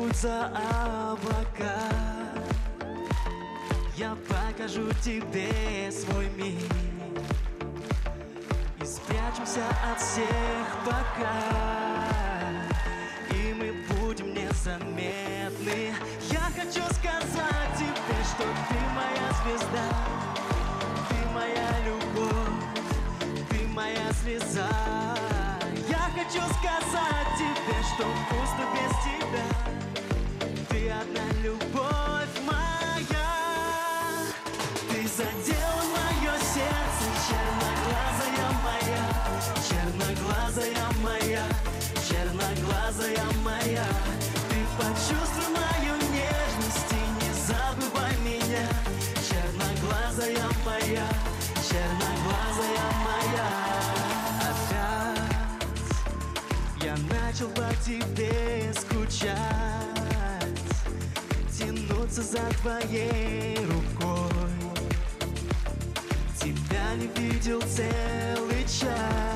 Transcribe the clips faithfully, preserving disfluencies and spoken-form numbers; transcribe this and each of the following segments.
уйдут за облака, я покажу тебе свой мир, и спрячемся от всех пока, и мы будем незаметны. Я хочу сказать тебе, что ты моя звезда, ты моя любовь, ты моя слеза. Я хочу сказать тебе, что пусто без тебя, ты одна любовь моя. Ты задела мое сердце, черноглазая моя, черноглазая моя, черноглазая моя. Ты почувствуй мою нежность и не забывай меня, черноглазая моя, черноглазая моя. Опять я начал по тебе скучать, тянуться за твоей рукой. Тебя не видел целый час,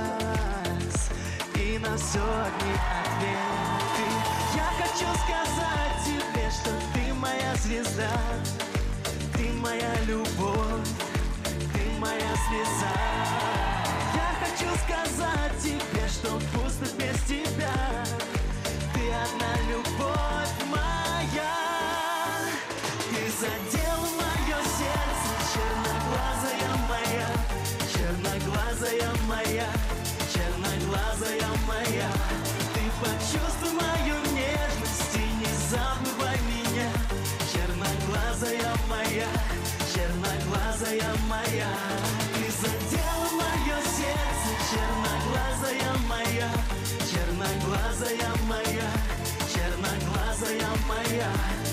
и на все одни ответы. Я хочу сказать тебе, что ты моя звезда, ты моя любовь, ты моя слеза. Я хочу сказать тебе, что пусто без тебя, ты одна любовь моя. Ты задела мое сердце, черноглазая моя, черноглазая моя, черноглазая моя. Ты почувствуй мою нежность и не забывай меня, черноглазая моя, черноглазая моя. Ты задела мое сердце, черноглазая моя, черноглазая моя, черноглазая моя.